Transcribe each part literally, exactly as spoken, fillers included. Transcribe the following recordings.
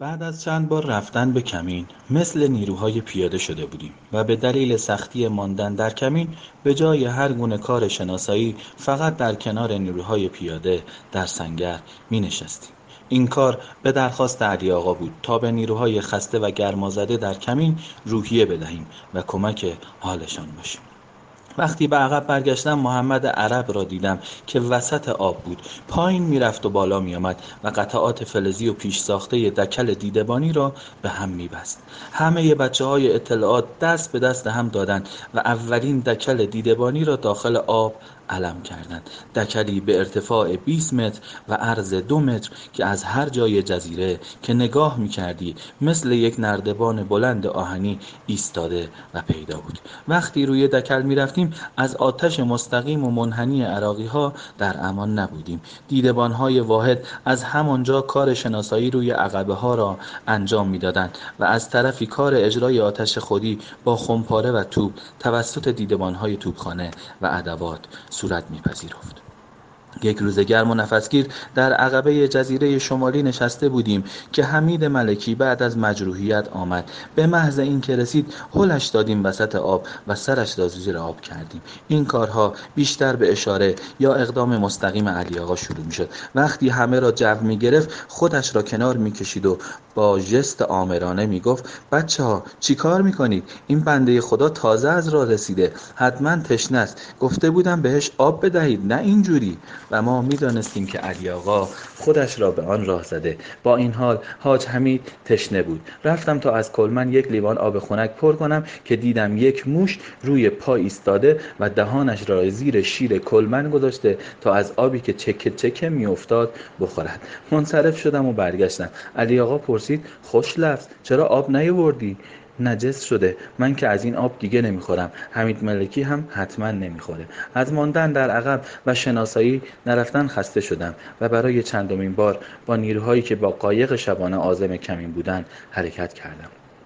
بعد از چند بار رفتن به کمین مثل نیروهای پیاده شده بودیم و به دلیل سختی ماندن در کمین به جای هر گونه کار شناسایی فقط در کنار نیروهای پیاده در سنگر می نشستیم. این کار به درخواست علی آقا بود تا به نیروهای خسته و گرمازده در کمین روحیه بدهیم و کمک حالشان باشیم. وقتی به عقب برگشتم محمد عرب را دیدم که وسط آب بود، پایین میرفت و بالا میآمد و قطعات فلزی و پیش ساخته دکل دیدبانی را به هم میبست. همه بچه های اطلاعات دست به دست هم دادند و اولین دکل دیدبانی را داخل آب علم کردند. دکلی به ارتفاع بیست متر و عرض دو متر که از هر جای جزیره که نگاه میکردی مثل یک نردبان بلند آهنی ایستاده و پیدا بود. وقتی روی دکل میرفتیم از آتش مستقیم و منحنی عراقی ها در امان نبودیم. دیدبان های واحد از همانجا کار شناسایی روی عقبه ها را انجام میدادند و از طرفی کار اجرای آتش خودی با خمپاره و توپ توسط دیدبان های توپخانه و ادوات صورت میپذیرفت. یک روز گرم و نفسگیر در عقبه جزیره شمالی نشسته بودیم که حمید ملکی بعد از مجروحیت آمد. به محض اینکه رسید هلش دادیم وسط آب و سرش را زیر آب کردیم. این کارها بیشتر به اشاره یا اقدام مستقیم علی آقا شروع می شد. وقتی همه را جو می گرفت خودش را کنار می کشید و با ژست آمرانه می گفت بچه ها چی کار می کنید؟ این بنده خدا تازه از راه رسیده، حتما تشنه است، گفته بودم بهش آب بدهید، نه اینجوری. و ما می دانستیم که علی آقا خودش را به آن راه زده. با این حال حاج حمید تشنه بود. رفتم تا از کلمن یک لیوان آب خنک پر کنم که دیدم یک موش روی پا ایستاده و دهانش را زیر شیر کلمن گذاشته تا از آبی که چکه چکه می افتاد بخورد. منصرف شدم و برگشتم. علی آقا پرسید خوش لفظ چرا آب نیاوردی؟ نجس شده، من که از این آب دیگه نمیخورم. حمید ملکی هم حتما نمیخوره. از ماندن در عقب و شناسایی نرفتن خسته شدم و برای چندمین بار با نیروهایی که با قایق شبانه عازم کمین بودن حرکت کردم.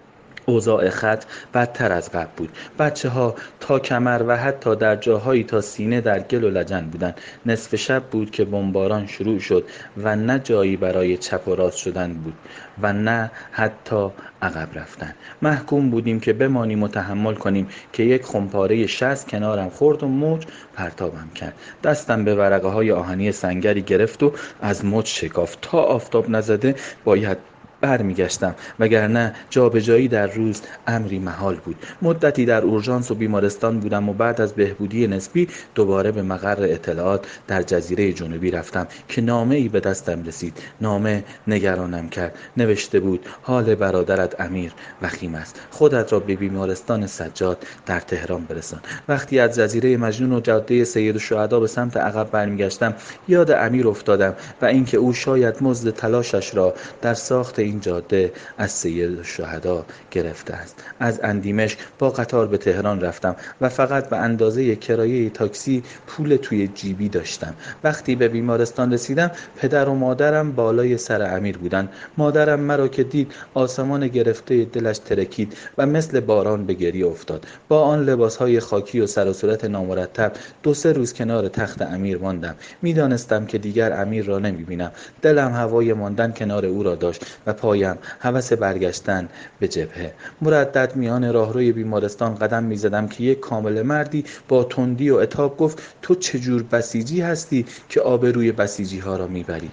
اوضاع خط بدتر از قبل بود. بچه ها تا کمر و حتی در جاهایی تا سینه در گل و لجن بودن. نصف شب بود که بمباران شروع شد و نه جایی برای چپ و راست شدن بود و نه حتی عقب رفتن. محکوم بودیم که بمانیم و تحمل کنیم که یک خمپاره شصت کنارم خورد و موج پرتابم کرد. دستم به ورقه های آهنی سنگری گرفت و از موج شکافت. تا آفتاب نزده باید برمیگشتم وگرنه جابجایی در روز امری محال بود. مدتی در اورژانس و بیمارستان بودم و بعد از بهبودی نسبی دوباره به مقر اطلاعات در جزیره جنوبی رفتم که نامه ای به دستم رسید. نامه نگرانم کرد. نوشته بود حال برادرت امیر وخیم است، خودت را به بیمارستان سجاد در تهران برسان. وقتی از جزیره مجنون و جاده سید الشهدا به سمت عقب برمیگشتم یاد امیر افتادم و اینکه او شاید مزد تلاشش را در ساخت این جاده از سید الشهدا گرفته است. از اندیمشق با قطار به تهران رفتم و فقط به اندازه کرایه تاکسی پول توی جیبی داشتم. وقتی به بیمارستان رسیدم پدر و مادرم بالای سر امیر بودن. مادرم مرا که دید آسمان گرفته دلش ترکید و مثل باران به گریه افتاد. با آن لباسهای خاکی و سر و صورت نامرتب دو سه روز کنار تخت امیر ماندم. میدانستم که دیگر امیر را نمیبینم. دلم هوای ماندن کنار او را داشت و پایم هوس برگشتن به جبهه. مردد میان راهروی بیمارستان قدم میزدم که یک کامل مردی با تندی و عتاب گفت تو چجور بسیجی هستی که آبروی بسیجی ها را میبری؟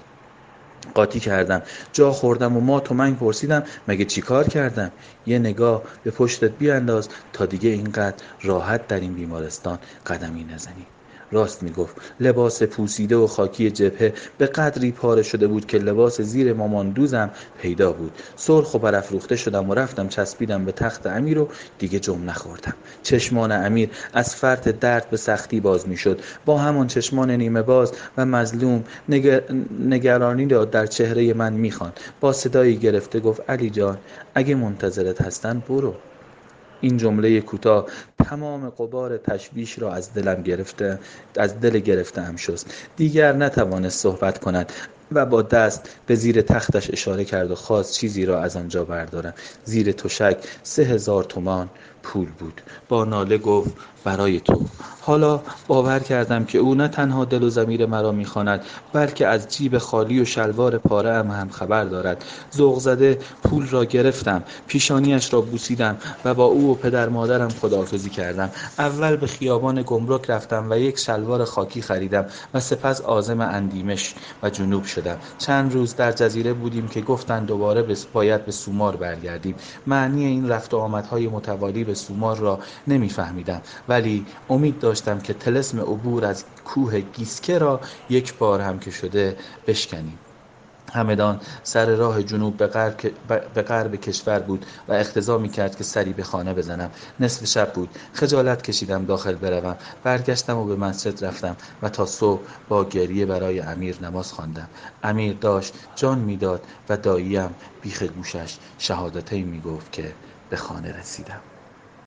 قاطی کردم، جا خوردم و ما تو من پرسیدم مگه چی کار کردم؟ یه نگاه به پشتت بیانداز تا دیگه اینقدر راحت در این بیمارستان قدمی نزنی. راست میگفت. لباس پوسیده و خاکی جبهه به قدری پاره شده بود که لباس زیر ماماندوزم پیدا بود. سرخ و برافروخته شدم و رفتم چسبیدم به تخت امیر و دیگه جم نخوردم. چشمان امیر از فرط درد به سختی باز میشد. با همان چشمان نیمه باز و مظلوم نگر... نگرانی را در چهره من میخواند. با صدایی گرفته گفت علی جان اگه منتظرت هستن برو. این جمله کوتاه تمام غبار تشویش را از دلم گرفته از دل گرفته‌ام شست. دیگر نتوانست صحبت کند و با دست به زیر تختش اشاره کرد و خواست چیزی را از آنجا بردارم. زیر تشک سه هزار تومان پول بود. با ناله گفت برای تو. حالا باور کردم که او نه تنها دل و ضمیر مرا می‌خواند، بلکه از جیب خالی و شلوار پاره‌ام هم خبر دارد. ذوق زده پول را گرفتم، پیشانیش را بوسیدم و با او و پدر مادرم خداحافظی کردم. اول به خیابان گمرک رفتم و یک شلوار خاکی خریدم و سپس عازم اندیمش و جنوب شدم. چند روز در جزیره بودیم که گفتند دوباره باید به سومار برگردیم. معنی این رفت و آمدهای متوالی به سومار را نمیفهمیدم، ولی امید داشتم که طلسم عبور از کوه گیسکه را یک بار هم که شده بشکنیم. همدان سر راه جنوب به غرب, به غرب کشور بود و اقتضا می‌کرد که سری به خانه بزنم. نصف شب بود. خجالت کشیدم داخل بروم. برگشتم و به مسجد رفتم و تا صبح با گریه برای امیر نماز خواندم. امیر داشت جان میداد و داییم بیخ گوشش شهادتین میگفت که به خانه رسیدم.